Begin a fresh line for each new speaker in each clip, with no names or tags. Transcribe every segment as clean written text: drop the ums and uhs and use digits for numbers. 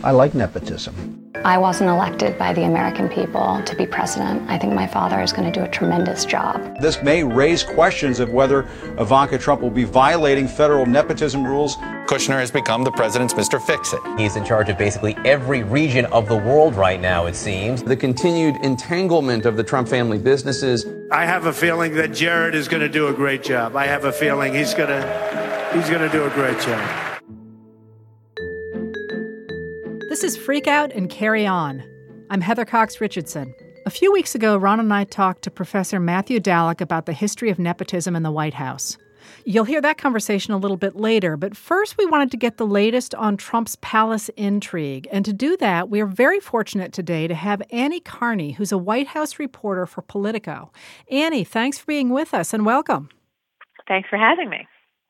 I like nepotism.
I wasn't elected by the American people to be president. I think my father is going to do a tremendous job.
This may raise questions of whether Ivanka Trump will be violating federal nepotism rules.
Kushner has become the president's Mr. Fix-It.
He's in charge of basically every region of the world right now, it seems.
The continued entanglement of the Trump family businesses.
I have a feeling that Jared is going to do a great job. I have a feeling he's going to do a great job.
This is Freak Out and Carry On. I'm Heather Cox Richardson. A few weeks ago, Ron and I talked to Professor Matthew Dallek about the history of nepotism in the White House. You'll hear that conversation a little bit later, but first we wanted to get the latest on Trump's palace intrigue. And to do that, we are very fortunate today to have Annie Carney, who's a White House reporter for Politico. Annie, thanks for being with us and welcome.
Thanks for having me.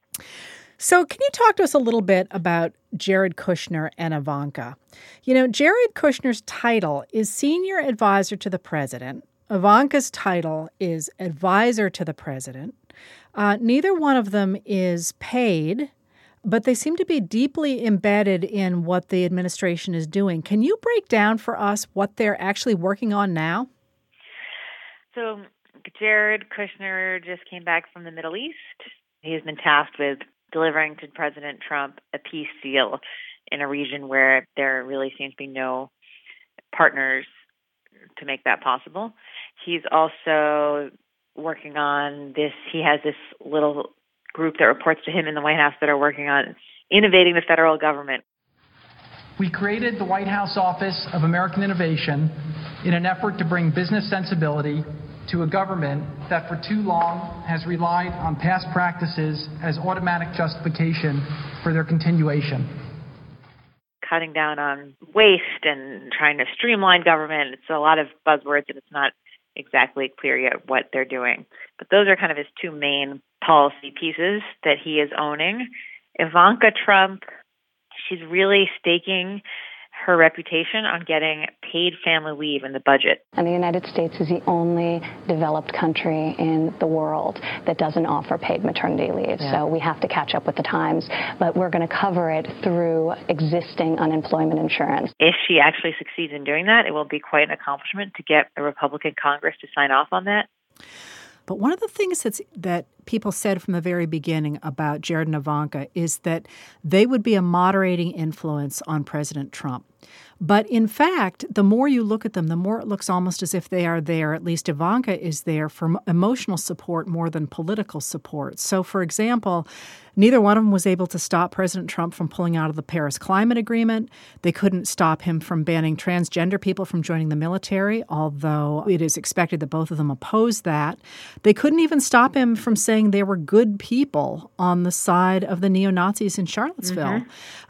So can you talk to us a little bit about Jared Kushner and Ivanka? You know, Jared Kushner's title is Senior Advisor to the President. Ivanka's title is Advisor to the President. Neither one of them is paid, but they seem to be deeply embedded in what the administration is doing. Can you break down for us what they're actually working on now?
So Jared Kushner just came back from the Middle East. He's been tasked with delivering to President Trump a peace deal in a region where there really seems to be no partners to make that possible. He's also working on this. He has this little group that reports to him in the White House that are working on innovating the federal government.
We created the White House Office of American Innovation in an effort to bring business sensibility to a government that for too long has relied on past practices as automatic justification for their continuation.
Cutting down on waste and trying to streamline government. It's a lot of buzzwords, and it's not exactly clear yet what they're doing. But those are kind of his two main policy pieces that he is owning. Ivanka Trump, she's really staking her reputation on getting paid family leave in the budget.
And the United States is the only developed country in the world that doesn't offer paid maternity leave. Yeah. So we have to catch up with the times, but we're going to cover it through existing unemployment insurance.
If she actually succeeds in doing that, it will be quite an accomplishment to get a Republican Congress to sign off on that.
But one of the things that people said from the very beginning about Jared and Ivanka is that they would be a moderating influence on President Trump. But in fact, the more you look at them, the more it looks almost as if they are there, at least Ivanka is there, for emotional support more than political support. So, for example, neither one of them was able to stop President Trump from pulling out of the Paris Climate Agreement. They couldn't stop him from banning transgender people from joining the military, although it is expected that both of them oppose that. They couldn't even stop him from saying they were good people on the side of the neo-Nazis in Charlottesville.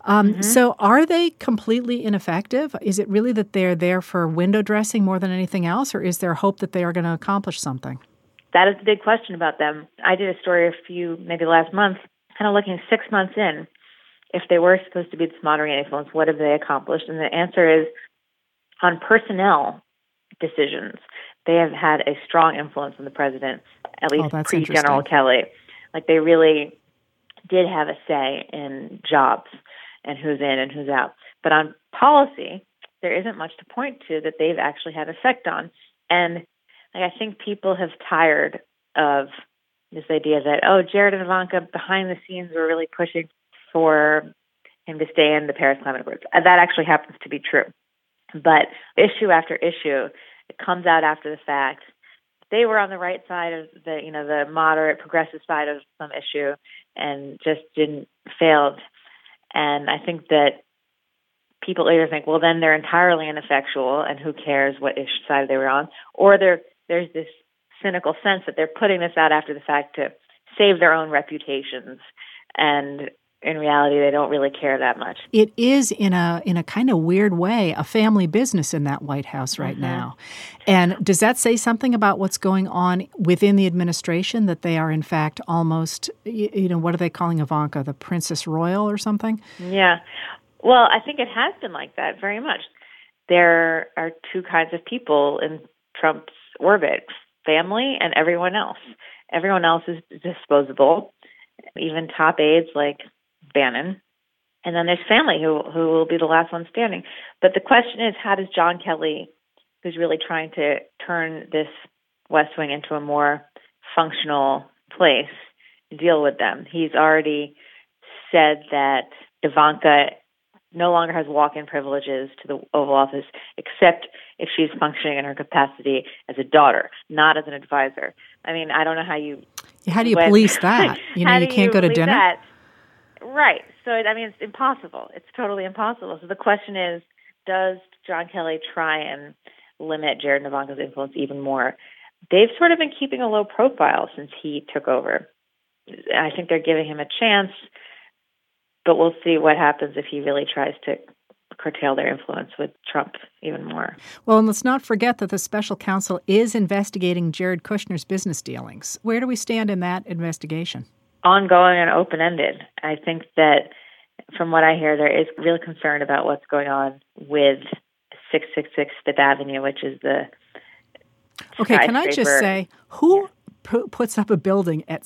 So are they completely ineffective? Is it really that they're there for window dressing more than anything else, or is there hope that they are going to accomplish something?
That is the big question about them. I did a story maybe last month, kind of looking 6 months in. If they were supposed to be this moderating influence, what have they accomplished? And the answer is, on personnel decisions, they have had a strong influence on the president, at least pre-General Kelly. Like, they really did have a say in jobs and who's in and who's out. But on policy, there isn't much to point to that they've actually had effect on. And I think people have tired of this idea that, Jared and Ivanka behind the scenes were really pushing for him to stay in the Paris Climate Accords. That actually happens to be true. But issue after issue, it comes out after the fact. They were on the right side of the moderate, progressive side of some issue and just failed. And I think that people either think, well, then they're entirely ineffectual and who cares what side they were on, or there's this cynical sense that they're putting this out after the fact to save their own reputations. And in reality, they don't really care that much.
It is, in a kind of weird way, a family business in that White House right now. And does that say something about what's going on within the administration, that they are, in fact, almost, what are they calling Ivanka, the Princess Royal or something?
Yeah. Well, I think it has been like that very much. There are two kinds of people in Trump's orbit, family and everyone else. Everyone else is disposable, even top aides like Bannon. And then there's family who will be the last one standing. But the question is, how does John Kelly, who's really trying to turn this West Wing into a more functional place, deal with them? He's already said that Ivanka no longer has walk-in privileges to the Oval Office, except if she's functioning in her capacity as a daughter, not as an advisor. I mean, I don't know how you...
How do you police that? You can't go to dinner?
That? Right. So, I mean, it's impossible. It's totally impossible. So the question is, does John Kelly try and limit Jared and Ivanka's influence even more? They've sort of been keeping a low profile since he took over. I think they're giving him a chance, but we'll see what happens if he really tries to curtail their influence with Trump even more.
Well, and let's not forget that the special counsel is investigating Jared Kushner's business dealings. Where do we stand in that investigation?
Ongoing and open-ended. I think that from what I hear, there is real concern about what's going on with 666 Fifth Avenue, which is the
Okay, can I just say, who puts up a building at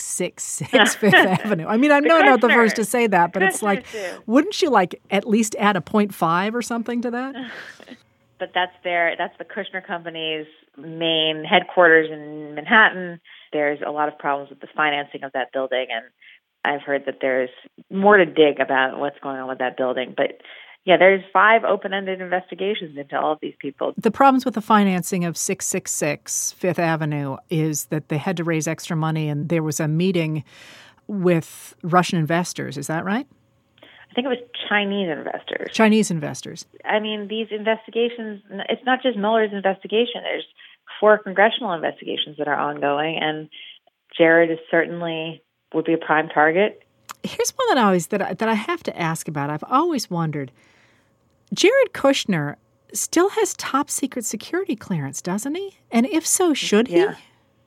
666 Fifth Avenue? I mean, I'm not the first to say that, but it's like, wouldn't you at least add a 0.5 or something to that?
But that's the Kushner Company's main headquarters in Manhattan. There's a lot of problems with the financing of that building, and I've heard that there's more to dig about what's going on with that building. But yeah, there's 5 open-ended investigations into all of these people.
The problems with the financing of 666 Fifth Avenue is that they had to raise extra money, and there was a meeting with Russian investors. Is that right?
I think it was Chinese investors.
Chinese investors.
I mean, these investigations, it's not just Mueller's investigation. There's 4 congressional investigations that are ongoing, and Jared is certainly would be a prime target.
Here's one that I have to ask about. I've always wondered. Jared Kushner still has top secret security clearance, doesn't he? And if so, should he?
Yeah.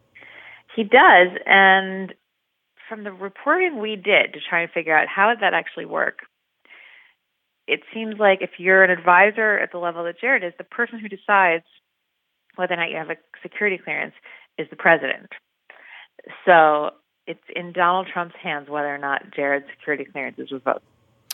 He does. And from the reporting we did to try and figure out how did that actually work, it seems like if you're an advisor at the level that Jared is, the person who decides whether or not you have a security clearance is the president. So it's in Donald Trump's hands whether or not Jared's security clearance is revoked.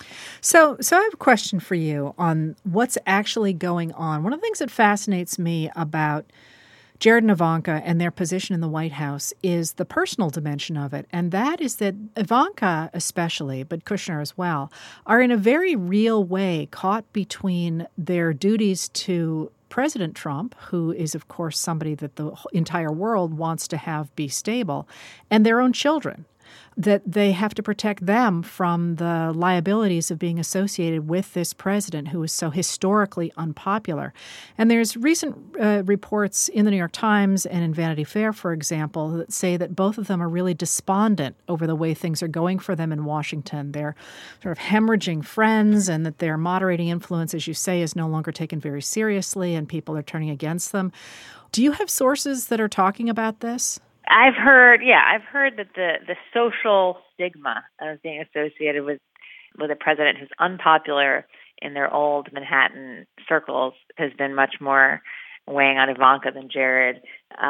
So I have a question for you on what's actually going on. One of the things that fascinates me about Jared and Ivanka and their position in the White House is the personal dimension of it. And that is that Ivanka especially, but Kushner as well, are in a very real way caught between their duties to President Trump, who is, of course, somebody that the entire world wants to have be stable, and their own children, that they have to protect them from the liabilities of being associated with this president who is so historically unpopular. And there's recent reports in the New York Times and in Vanity Fair, for example, that say that both of them are really despondent over the way things are going for them in Washington. They're sort of hemorrhaging friends, and that their moderating influence, as you say, is no longer taken very seriously, and people are turning against them. Do you have sources that are talking about this?
I've heard that the social stigma of being associated with a president who's unpopular in their old Manhattan circles has been much more weighing on Ivanka than Jared.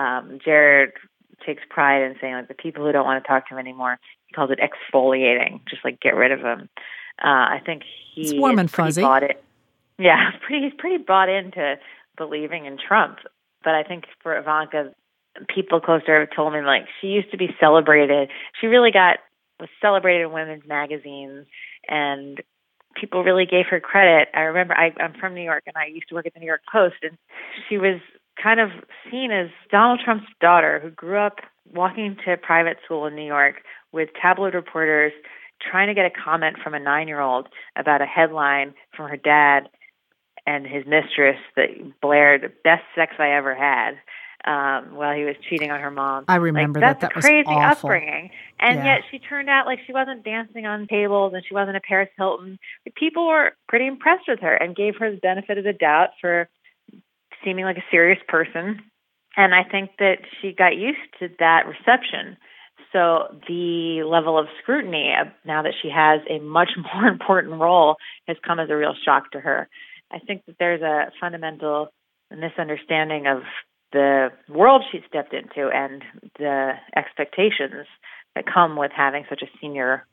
Jared takes pride in saying, like, the people who don't want to talk to him anymore, he calls it exfoliating, just like get rid of him. I think
it's warm and fuzzy.
Yeah, he's pretty bought into believing in Trump. But I think for Ivanka, people close to her have told me, like, she used to be celebrated. She really was celebrated in women's magazines, and people really gave her credit. I remember I'm from New York, and I used to work at the New York Post, and she was kind of seen as Donald Trump's daughter who grew up walking to private school in New York with tabloid reporters trying to get a comment from a 9-year-old about a headline from her dad and his mistress that blared, "Best sex I ever had," while he was cheating on her mom.
I remember
that.
That was
crazy
awful.
Upbringing. And yet she turned out like she wasn't dancing on tables and she wasn't a Paris Hilton. People were pretty impressed with her and gave her the benefit of the doubt for seeming like a serious person. And I think that she got used to that reception. So the level of scrutiny now that she has a much more important role has come as a real shock to her. I think that there's a fundamental misunderstanding of the world she stepped into and the expectations that come with having such a senior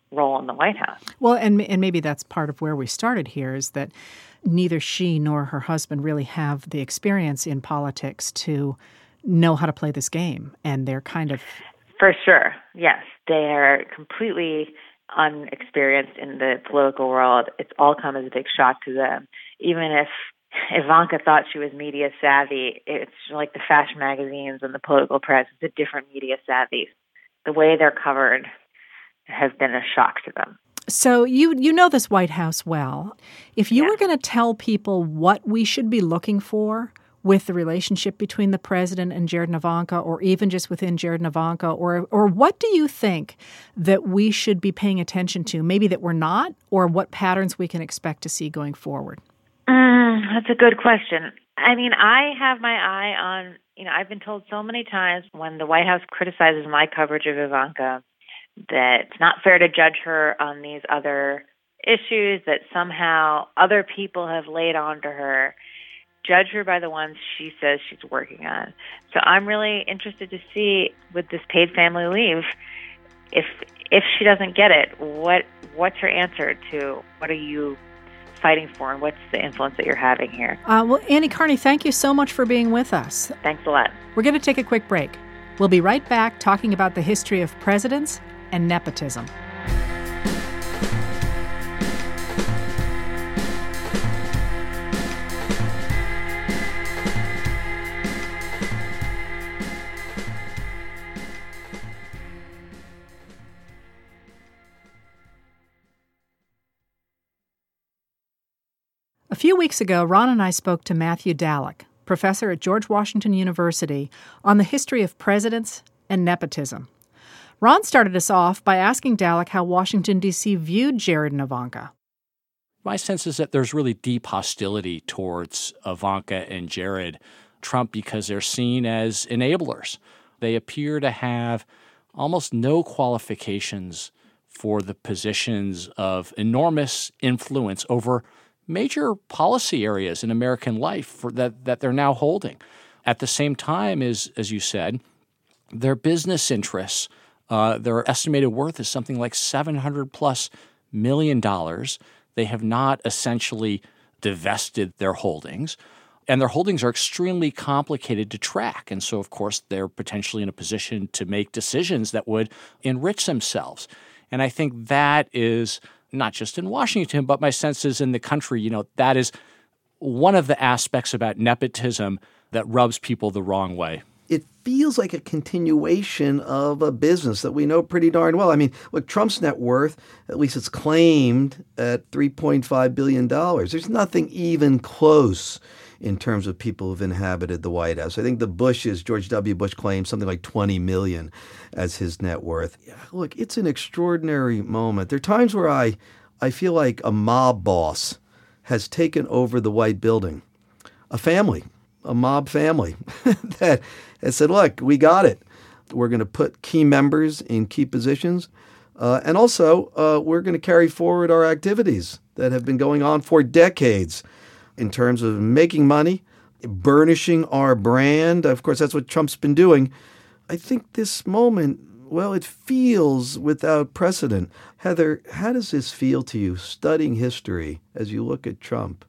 role in the White House.
Well, and maybe that's part of where we started here, is that neither she nor her husband really have the experience in politics to know how to play this game. And they're kind of...
For sure, yes. They are completely unexperienced in the political world. It's all come as a big shock to them. Even if Ivanka thought she was media savvy, it's like the fashion magazines and the political press. It's a different media savvy. The way they're covered has been a shock to them.
So you know this White House well. If you were going to tell people what we should be looking for with the relationship between the president and Jared and Ivanka, or even just within Jared and Ivanka, or what do you think that we should be paying attention to, maybe that we're not, or what patterns we can expect to see going forward?
That's a good question. I mean, I have my eye on, I've been told so many times when the White House criticizes my coverage of Ivanka that it's not fair to judge her on these other issues, that somehow other people have laid on to her. Judge her by the ones she says she's working on. So I'm really interested to see with this paid family leave, if she doesn't get it, what's her answer to what are you fighting for, and what's the influence that you're having here?
Well, Annie Carney, thank you so much for being with us.
Thanks a lot.
We're going to take a quick break. We'll be right back talking about the history of presidents and nepotism. A few weeks ago, Ron and I spoke to Matthew Dallek, professor at George Washington University, on the history of presidents and nepotism. Ron started us off by asking Dallek how Washington, D.C. viewed Jared and Ivanka.
My sense is that there's really deep hostility towards Ivanka and Jared Trump because they're seen as enablers. They appear to have almost no qualifications for the positions of enormous influence over major policy areas in American life that they're now holding. At the same time, as you said, their business interests, their estimated worth is something like $700+ million. They have not essentially divested their holdings, and their holdings are extremely complicated to track. And so, of course, they're potentially in a position to make decisions that would enrich themselves. And I think that is not just in Washington, but my sense is in the country, that is one of the aspects about nepotism that rubs people the wrong way.
It feels like a continuation of a business that we know pretty darn well. I mean, look, Trump's net worth, at least it's claimed at $3.5 billion. There's nothing even close in terms of people who've inhabited the White House. I think George W. Bush claimed something like $20 million as his net worth. Yeah, look, it's an extraordinary moment. There are times where I feel like a mob boss has taken over the White Building, a mob family that has said, look, we got it. We're going to put key members in key positions. And also, we're going to carry forward our activities that have been going on for decades in terms of making money, burnishing our brand. Of course, that's what Trump's been doing. I think this moment, well, it feels without precedent. Heather, how does this feel to you, studying history as you look at Trump?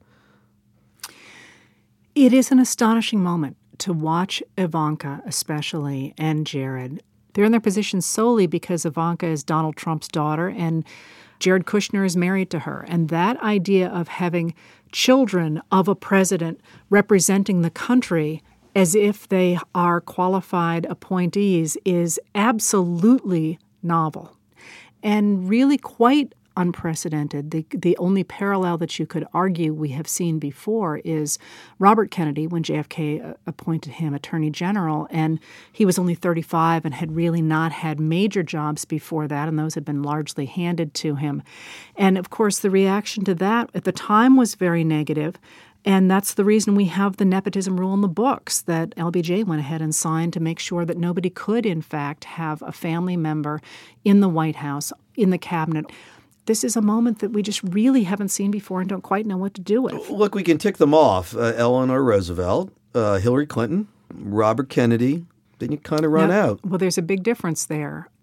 It is an astonishing moment to watch Ivanka, especially, and Jared. They're in their position solely because Ivanka is Donald Trump's daughter and Jared Kushner is married to her. And that idea of having children of a president representing the country as if they are qualified appointees is absolutely novel and really quite unprecedented. The only parallel that you could argue we have seen before is Robert Kennedy, when JFK appointed him Attorney General, and he was only 35 and had really not had major jobs before that, and those had been largely handed to him. And, of course, the reaction to that at the time was very negative, and that's the reason we have the nepotism rule in the books that LBJ went ahead and signed to make sure that nobody could, in fact, have a family member in the White House, in the cabinet. This is a moment that we just really haven't seen before and don't quite know what to do with.
Look, we can tick them off. Eleanor Roosevelt, Hillary Clinton, Robert Kennedy. Then you kind of run out.
Well, there's a big difference there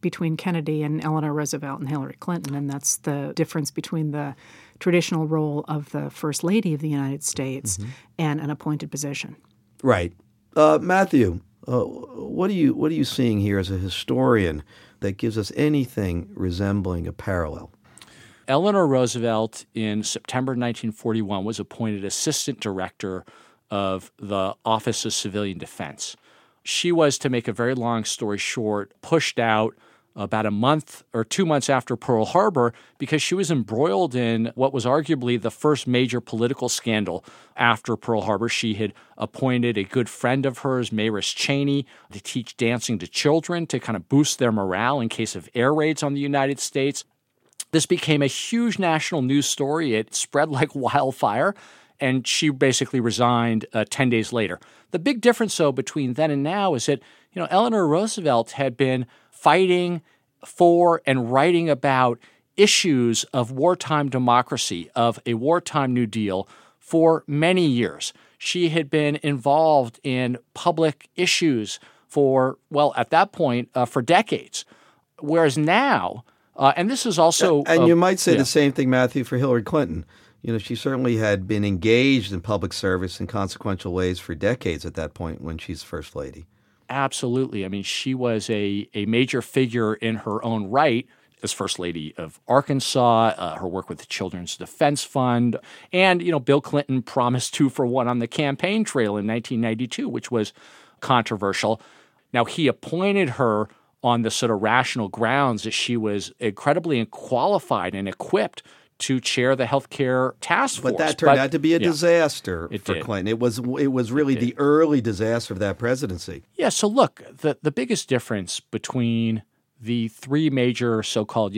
between Kennedy and Eleanor Roosevelt and Hillary Clinton, and that's the difference between the traditional role of the First Lady of the United States and an appointed position.
Right. Matthew, what are you seeing here as a historian that gives us anything resembling a parallel?
Eleanor Roosevelt in September 1941 was appointed Assistant Director of the Office of Civilian Defense. She was, to make a very long story short, pushed out about a month or 2 months after Pearl Harbor because she was embroiled in what was arguably the first major political scandal after Pearl Harbor. She had appointed a good friend of hers, Mayrus Cheney, to teach dancing to children to kind of boost their morale in case of air raids on the United States. This became a huge national news story. It spread like wildfire, and she basically resigned 10 days later. The big difference, though, between then and now is that, Eleanor Roosevelt had been fighting for and writing about issues of wartime democracy, of a wartime New Deal for many years. She had been involved in public issues for, well, at that point, for decades. Whereas now, and this is also...
And you might say the same thing, Matthew, for Hillary Clinton. She certainly had been engaged in public service in consequential ways for decades at that point when she's First Lady.
Absolutely. I mean, she was a major figure in her own right as First Lady of Arkansas, her work with the Children's Defense Fund. And, Bill Clinton promised 2-for-1 on the campaign trail in 1992, which was controversial. Now, he appointed her on the sort of rational grounds that she was incredibly qualified and equipped to chair the healthcare task force.
But that turned out to be a disaster for Clinton. It was really the early disaster of that presidency.
Yeah, so look, the biggest difference between the three major so-called,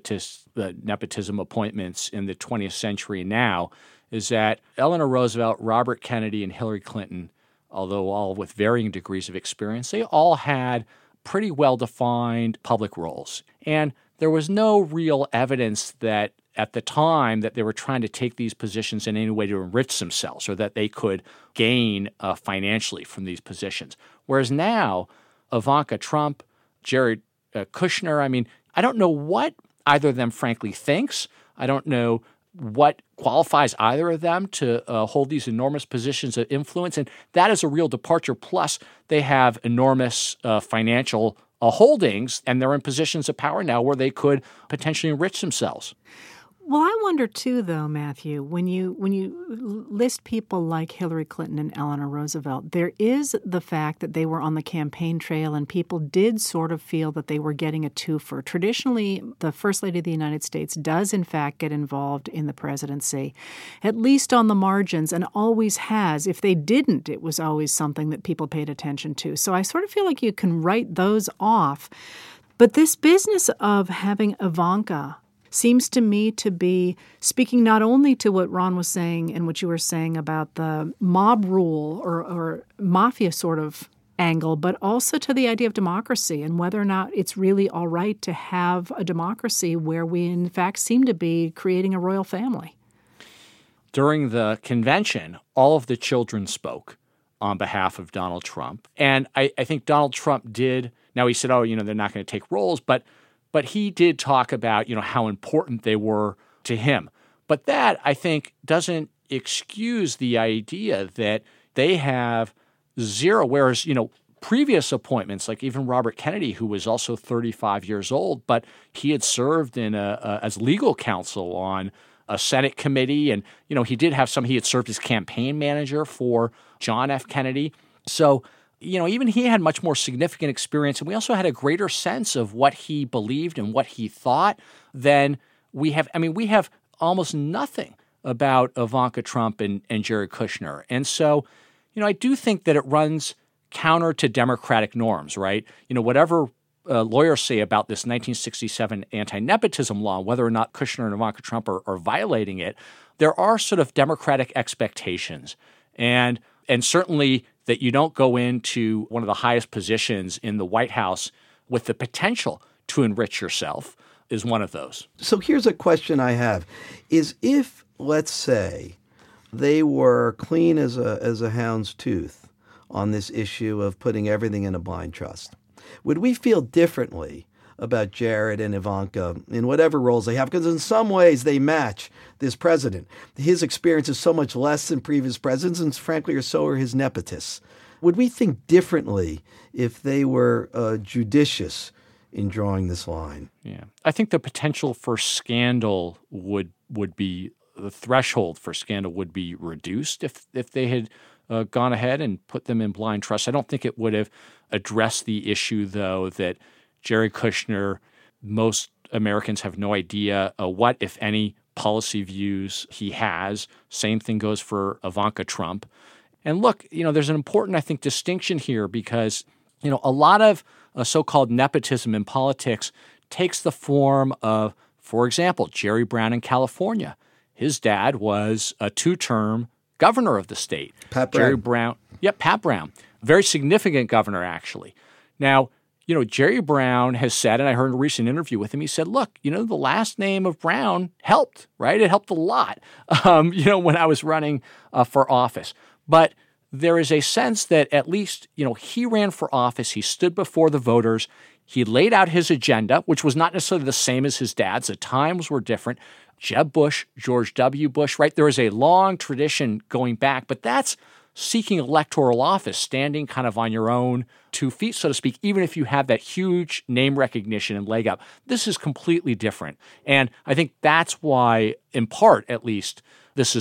nepotism appointments in the 20th century now is that Eleanor Roosevelt, Robert Kennedy, and Hillary Clinton, although all with varying degrees of experience, they all had pretty well-defined public roles. And there was no real evidence that at the time that they were trying to take these positions in any way to enrich themselves or that they could gain financially from these positions. Whereas now, Ivanka Trump, Jared Kushner, I mean, I don't know what either of them frankly thinks. I don't know what qualifies either of them to hold these enormous positions of influence. And that is a real departure. Plus, they have enormous financial holdings, and they're in positions of power now where they could potentially enrich themselves.
Well, I wonder too, though, Matthew, when you list people like Hillary Clinton and Eleanor Roosevelt, there is the fact that they were on the campaign trail and people did sort of feel that they were getting a twofer. Traditionally, the First Lady of the United States does, in fact, get involved in the presidency, at least on the margins, and always has. If they didn't, it was always something that people paid attention to. So I sort of feel like you can write those off. But this business of having Ivanka seems to me to be speaking not only to what Ron was saying and what you were saying about the mob rule or mafia sort of angle, but also to the idea of democracy and whether or not it's really all right to have a democracy where we, in fact, seem to be creating a royal family.
During the convention, all of the children spoke on behalf of Donald Trump. And I think Donald Trump did. Now, he said, they're not going to take roles, but he did talk about, how important they were to him. But that, I think, doesn't excuse the idea that they have zero, whereas, previous appointments, like even Robert Kennedy, who was also 35 years old, but he had served in as legal counsel on a Senate committee. And, he had served as campaign manager for John F. Kennedy. So, even he had much more significant experience, and we also had a greater sense of what he believed and what he thought than we have. I mean, we have almost nothing about Ivanka Trump and Jared Kushner. And so, I do think that it runs counter to democratic norms, right? Whatever lawyers say about this 1967 anti-nepotism law, whether or not Kushner and Ivanka Trump are violating it, there are sort of democratic expectations. And certainly that you don't go into one of the highest positions in the White House with the potential to enrich yourself is one of those.
So here's a question I have, is if, let's say, they were clean as a hound's tooth on this issue of putting everything in a blind trust, would we feel differently about Jared and Ivanka in whatever roles they have, because in some ways they match this president. His experience is so much less than previous presidents, and frankly, so are his nepotists. Would we think differently if they were judicious in drawing this line?
Yeah. I think the potential for scandal would be, the threshold for scandal would be reduced if they had gone ahead and put them in blind trust. I don't think it would have addressed the issue, though, that Jared Kushner, most Americans have no idea what, if any, policy views he has. Same thing goes for Ivanka Trump. And look, there's an important, I think, distinction here because, a lot of so-called nepotism in politics takes the form of, for example, Jerry Brown in California. His dad was a 2-term governor of the state.
Pat Brown.
Jerry Brown. Yep, Pat Brown. Very significant governor, actually. Now, Jerry Brown has said, and I heard in a recent interview with him, he said, look, the last name of Brown helped, right? It helped a lot, when I was running for office. But there is a sense that at least, he ran for office. He stood before the voters. He laid out his agenda, which was not necessarily the same as his dad's. The times were different. Jeb Bush, George W. Bush, right? There is a long tradition going back, but that's seeking electoral office, standing kind of on your own 2 feet, so to speak, even if you have that huge name recognition and leg up. This is completely different. And I think that's why, in part at least, this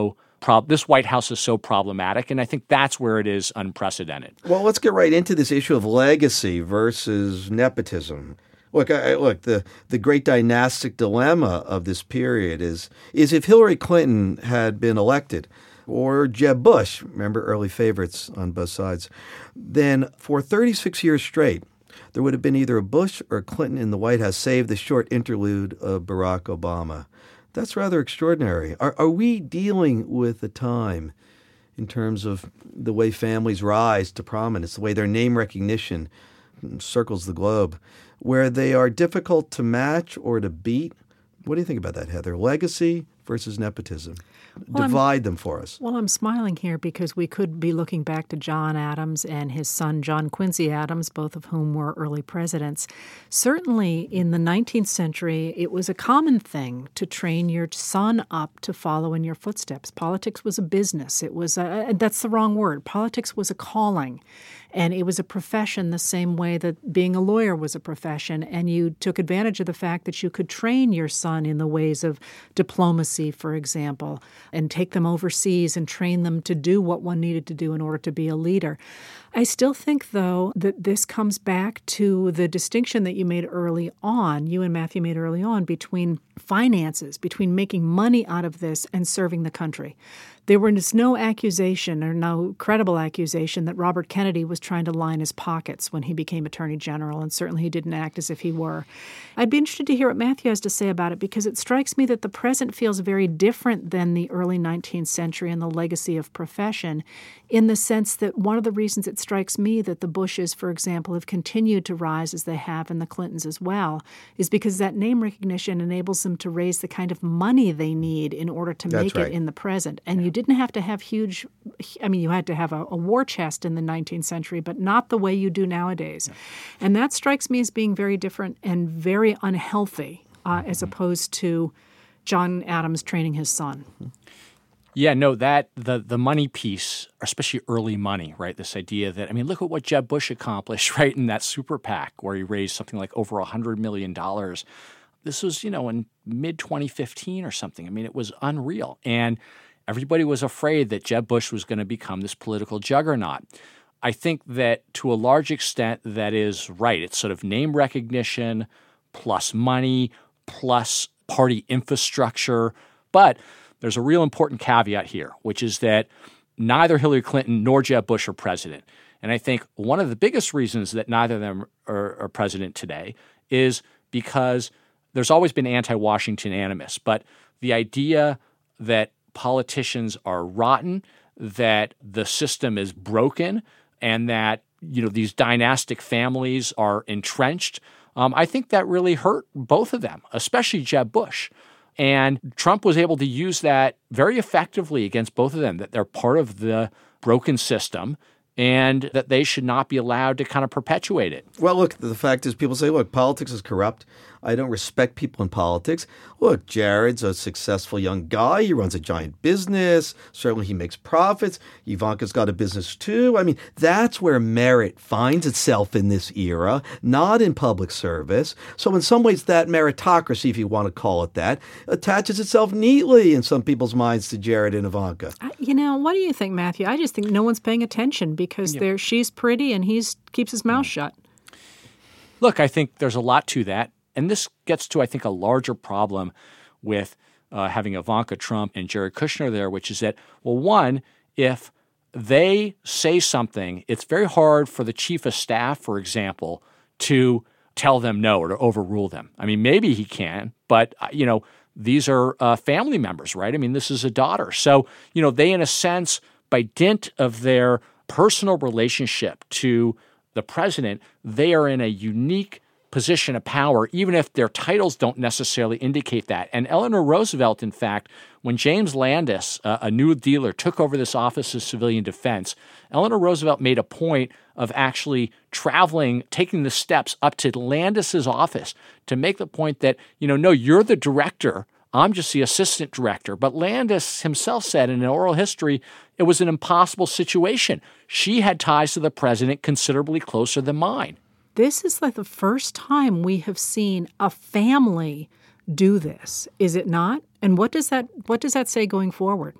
White House is so problematic, and I think that's where it is unprecedented.
Well, let's get right into this issue of legacy versus nepotism. Look, the great dynastic dilemma of this period is if Hillary Clinton had been elected, or Jeb Bush, remember early favorites on both sides, then for 36 years straight, there would have been either a Bush or a Clinton in the White House, save the short interlude of Barack Obama. That's rather extraordinary. Are we dealing with a time in terms of the way families rise to prominence, the way their name recognition circles the globe, where they are difficult to match or to beat? What do you think about that, Heather? Legacy versus nepotism. Divide them for us.
Well, I'm smiling here because we could be looking back to John Adams and his son, John Quincy Adams, both of whom were early presidents. Certainly in the 19th century, it was a common thing to train your son up to follow in your footsteps. Politics was a business. It was that's the wrong word. Politics was a calling. And it was a profession the same way that being a lawyer was a profession. And you took advantage of the fact that you could train your son in the ways of diplomacy, for example, and take them overseas and train them to do what one needed to do in order to be a leader. I still think, though, that this comes back to the distinction that you made early on, you and Matthew made early on, between finances, between making money out of this and serving the country. There was no accusation or no credible accusation that Robert Kennedy was trying to line his pockets when he became Attorney General, and certainly he didn't act as if he were. I'd be interested to hear what Matthew has to say about it, because it strikes me that the present feels very different than the early 19th century and the legacy of profession, in the sense that one of the reasons it strikes me that the Bushes, for example, have continued to rise as they have, and the Clintons as well, is because that name recognition enables them to raise the kind of money they need in order to make it in the present. And you didn't have to have you had to have a war chest in the 19th century, but not the way you do nowadays. Yeah. And that strikes me as being very different and very unhealthy as opposed to John Adams training his son.
Yeah, no, that the money piece, especially early money, right? This idea that, look at what Jeb Bush accomplished, right, in that super PAC where he raised something like over $100 million. This was, in mid-2015 or something. It was unreal. And everybody was afraid that Jeb Bush was going to become this political juggernaut. I think that to a large extent that is right. It's sort of name recognition plus money plus party infrastructure. But there's a real important caveat here, which is that neither Hillary Clinton nor Jeb Bush are president. And I think one of the biggest reasons that neither of them are president today is because there's always been anti-Washington animus. But the idea that politicians are rotten, that the system is broken, and that these dynastic families are entrenched, I think that really hurt both of them, especially Jeb Bush. And Trump was able to use that very effectively against both of them, that they're part of the broken system, and that they should not be allowed to kind of perpetuate it.
Well, look, the fact is people say, look, politics is corrupt. I don't respect people in politics. Look, Jared's a successful young guy. He runs a giant business. Certainly he makes profits. Ivanka's got a business too. I mean, that's where merit finds itself in this era, not in public service. So in some ways that meritocracy, if you want to call it that, attaches itself neatly in some people's minds to Jared and Ivanka.
What do you think, Matthew? I just think no one's paying attention because she's pretty and he keeps his mouth shut.
Look, I think there's a lot to that. And this gets to, I think, a larger problem with having Ivanka Trump and Jared Kushner there, which is that, well, one, if they say something, it's very hard for the chief of staff, for example, to tell them no or to overrule them. I mean, maybe he can, but, these are family members, right? I mean, this is a daughter. So, they, in a sense, by dint of their personal relationship to the president, they are in a unique position of power, even if their titles don't necessarily indicate that. And Eleanor Roosevelt, in fact, when James Landis, a New Dealer, took over this Office of Civilian Defense, Eleanor Roosevelt made a point of actually taking the steps up to Landis's office to make the point that, no, you're the director, I'm just the assistant director. But Landis himself said in an oral history, it was an impossible situation. She had ties to the president considerably closer than mine.
This is like the first time we have seen a family do this, is it not? And what does that say going forward?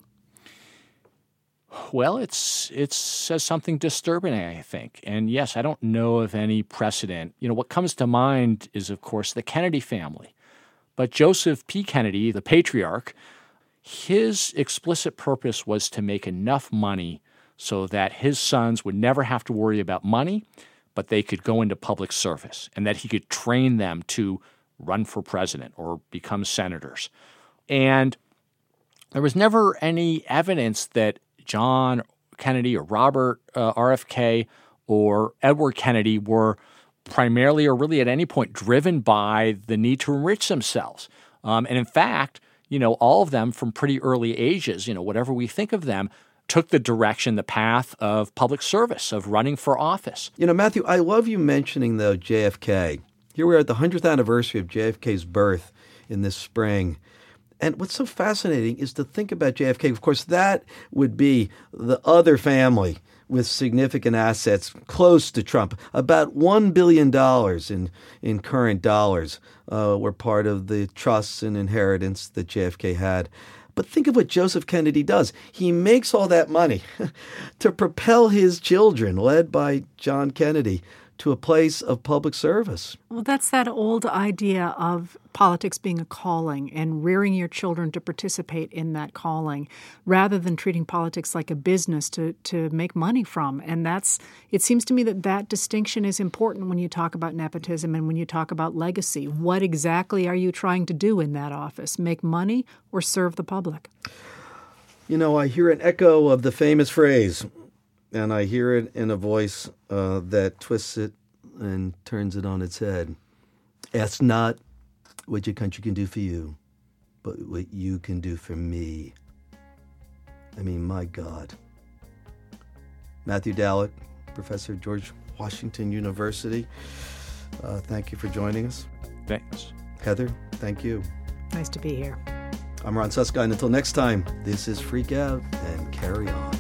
Well, it says something disturbing, I think. And yes, I don't know of any precedent. What comes to mind is, of course, the Kennedy family. But Joseph P. Kennedy, the patriarch, his explicit purpose was to make enough money so that his sons would never have to worry about money, but they could go into public service and that he could train them to run for president or become senators. And there was never any evidence that John Kennedy or Robert RFK or Edward Kennedy were primarily or really at any point driven by the need to enrich themselves. And in fact, all of them from pretty early ages, whatever we think of them, took the direction, the path of public service, of running for office.
Matthew, I love you mentioning, though, JFK. Here we are at the 100th anniversary of JFK's birth in this spring. And what's so fascinating is to think about JFK. Of course, that would be the other family with significant assets close to Trump. About $1 billion in current dollars were part of the trusts and inheritance that JFK had. But think of what Joseph Kennedy does. He makes all that money to propel his children, led by John Kennedy, to a place of public service.
Well, that's that old idea of politics being a calling and rearing your children to participate in that calling rather than treating politics like a business to make money from. And it seems to me that distinction is important when you talk about nepotism and when you talk about legacy. What exactly are you trying to do in that office? Make money or serve the public?
I hear an echo of the famous phrase, and I hear it in a voice that twists it and turns it on its head. Ask not what your country can do for you, but what you can do for me. I mean, my God. Matthew Dallek, professor at George Washington University. Thank you for joining us.
Thanks.
Heather, thank you.
Nice to be here.
I'm Ron Suskind. Until next time, this is Freak Out and Carry On.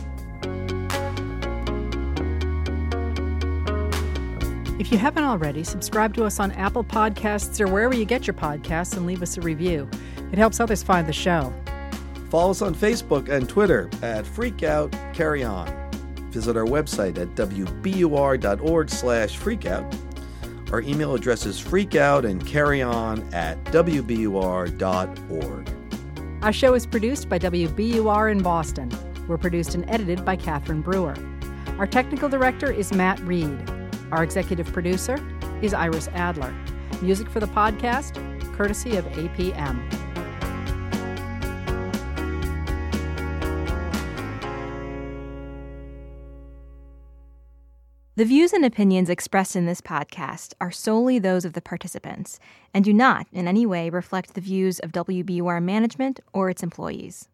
If you haven't already, subscribe to us on Apple Podcasts or wherever you get your podcasts and leave us a review. It helps others find the show.
Follow us on Facebook and Twitter at Freak Out Carry On. Visit our website at wbur.org/freakout. Our email address is freakoutandcarryon@wbur.org.
Our show is produced by WBUR in Boston. We're produced and edited by Catherine Brewer. Our technical director is Matt Reed. Our executive producer is Iris Adler. Music for the podcast, courtesy of APM.
The views and opinions expressed in this podcast are solely those of the participants and do not in any way reflect the views of WBUR management or its employees.